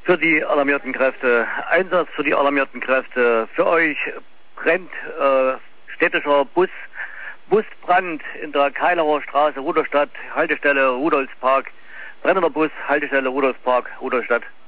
für die alarmierten Kräfte. Einsatz für die alarmierten Kräfte. Für euch brennt städtischer Busbrand in der Keilerer Straße, Rudolstadt, Haltestelle Rudolfspark. Brennender Bus, Haltestelle Rudolfspark, Rudolstadt.